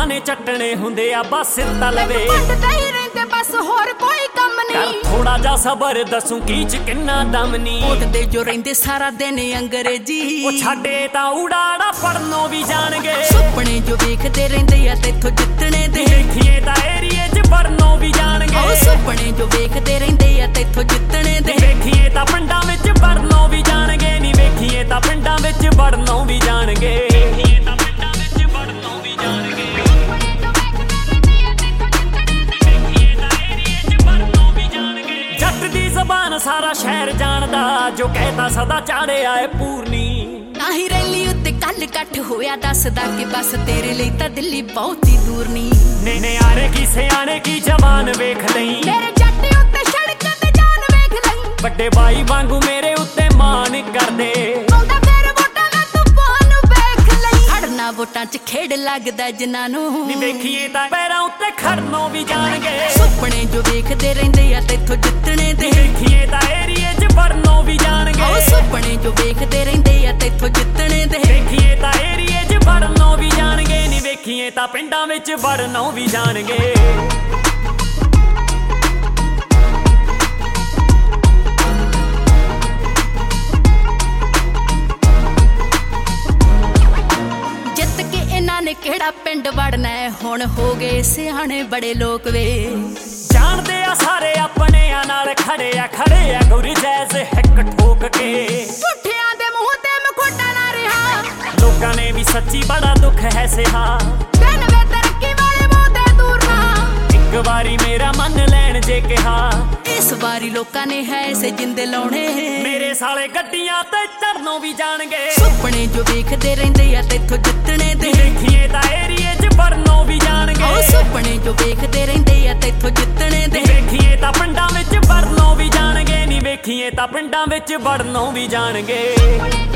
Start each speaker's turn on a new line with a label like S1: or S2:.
S1: ਮਾਂ ਨੇ ਚੱਟਣੇ ਹੁੰਦੇ ਆ ਬਸ ਤਲਵੇ
S2: बस होर कोई कम नहीं
S1: कर थोड़ा जा सबर दसूं की च किन्ना दम नी
S2: ओटदे जो रहिंदे सारा दिन अंग्रेजी
S1: ओ छाडे ता उड़ाड़ा पढ़नो भी जाणगे
S2: सुपने जो वेखदे रहिंदे आ तेथों जितने दे
S1: देखिए ता एरिए च पढ़नो भी जाणगे
S2: ओ सुपने जो वेखदे रहिंदे आ तेथों जितने दे
S1: देखिए ता पिंडां विच पढ़नो भी जाणगे नी वेखिए ता पिंडां विच पढ़नो भी जाणगे देखिए ता पिंडां विच पढ़नो भी जाणगे ਜ਼ਬਾਨ ਸਾਰਾ ਸ਼ਹਿਰ ਜਾਣਦਾ ਜੋ ਕਹਿਤਾ ਸਦਾ ਚਾੜਿਆ ਏ ਪੂਰਨੀ
S2: ਨਾਹੀ ਰੈਲੀ ਉੱਤੇ ਕੱਲ ਇਕੱਠ ਹੋਇਆ ਦੱਸਦਾ ਕਿ ਬਸ ਤੇਰੇ ਲਈ ਤਾਂ ਦਿੱਲੀ ਬਹੁਤ ਹੀ ਦੂਰ ਨਹੀਂ
S1: ਨੇ ਨਿਆਰੇ ਕੀ ਸਿਆਣੇ ਕੀ ਜਵਾਨ ਵੇਖ ਲਈ
S2: ਮੇਰੇ ਜੱਟ ਉੱਤੇ ਸੜਕ ਤੇ ਜਾਨ ਵੇਖ ਲਈ
S1: ਵੱਡੇ ਬਾਈ ਵਾਂਗੂ ਮੇਰੇ ਉੱਤੇ ਮਾਣ ਕਰਦੇ
S2: ਆਉਂਦਾ ਫੇਰ ਵੋਟਾਂ ਦਾ ਤੂਫਾਨ ਵੇਖ ਲਈ ਖੜਨਾ ਵੋਟਾਂ 'ਚ ਖੇਡ ਲੱਗਦਾ ਜਿਨ੍ਹਾਂ ਨੂੰ
S1: ਨੀ ਵੇਖੀਏ ਤਾਂ ਪੈਰਾਂ ਉੱਤੇ ਖੜਨੋਂ ਵੀ ਜਾਣਗੇ
S2: ਸੁਪਨੇ ਜੋ ਵੇਖਦੇ ਰਹਿੰਦੇ ਆ ਤੇਥੋਂ ਜਿੱਤਣੇ ਦੇ
S1: ਦੇਖੀਏ ਤਾਂ ਏਰੀਏ 'ਚ ਵੜਨੋਂ ਵੀ ਜਾਣਗੇ
S2: ਉਹ ਸੁਪਨੇ ਜੋ ਵੇਖਦੇ ਰਹਿੰਦੇ ਆ ਤੇਥੋਂ ਜਿੱਤਣੇ ਦੇ
S1: ਦੇਖੀਏ ਤਾਂ ਏਰੀਏ 'ਚ ਵੜਨੋਂ ਵੀ ਜਾਣਗੇ ਨੀ ਵੇਖੀਏ ਤਾਂ ਪਿੰਡਾਂ ਵਿੱਚ ਵੜਨੋਂ ਵੀ ਜਾਣਗੇ ਕਿਹੜਾ ਪਿੰਡ ਵੜਨਾ ਹੁਣ ਹੋ ਗਏ ਸਿਆਣੇ ਬੜੇ ਲੋਕ ਵੇ ਜਾਣਦੇ ਆ ਸਾਰੇ ਆਪਣਿਆਂ ਨਾਲ ਖੜੇ ਆ ਗੁਰੂ ਜੈਸੇ ਹਿੱਕ ਠੋਕ ਕੇ
S2: ਝੂਠਿਆਂ ਦੇ ਮੂੰਹ ਤੇ ਮਖੋਟਾ ਨਾ ਰਿਹਾ
S1: ਲੋਕਾਂ ਨੇ ਵੀ ਸੱਚੀ ਬੜਾ ਦੁੱਖ ਹੈ ਸਿਹਾ
S2: ਦਿਨ ਵੇ ਤਰੱਕੀ ਵਾਲੇ ਬਹੁਤੇ ਦੂਰ ਨਾ
S1: ਇੱਕ ਵਾਰੀ ਮੇਰਾ ਮੰਨ ਲੈਣ ਜੇ ਕਿਹਾ
S2: ਇਸ ਵਾਰੀ ਲੋਕਾਂ ਨੇ ਹੈ ਇਸੇ ਜਿੰਦੇ ਲਾਉਣੇ
S1: ਮੇਰੇ ਸਾਲੇ ਗੱਡੀਆਂ ਤੇ ਚੜਨੋਂ ਵੀ ਜਾਣਗੇ
S2: ਸੁਪਨੇ ਜੋ ਵੇਖਦੇ ਰਹਿੰਦੇ ਆ ਤੇਥੋਂ ਜਿੱਤਣੇ ਦੇ
S1: ਦੇਖੀਏ ਤਾਂ ਏਰੀਏ 'ਚ ਵੜਨੋਂ ਵੀ ਜਾਣਗੇ
S2: ਉਹ ਸੁਪਨੇ ਜੋ ਵੇਖਦੇ ਰਹਿੰਦੇ ਆ ਤੇਥੋਂ ਜਿੱਤਣੇ ਦੇ
S1: ਦੇਖੀਏ ਤਾਂ ਪਿੰਡਾਂ ਵਿੱਚ ਵੜਨੋਂ ਵੀ ਜਾਣਗੇ ਨੀ ਵੇਖੀਏ ਤਾਂ ਪਿੰਡਾਂ ਵਿੱਚ ਵੜਨੋਂ ਵੀ ਜਾਣਗੇ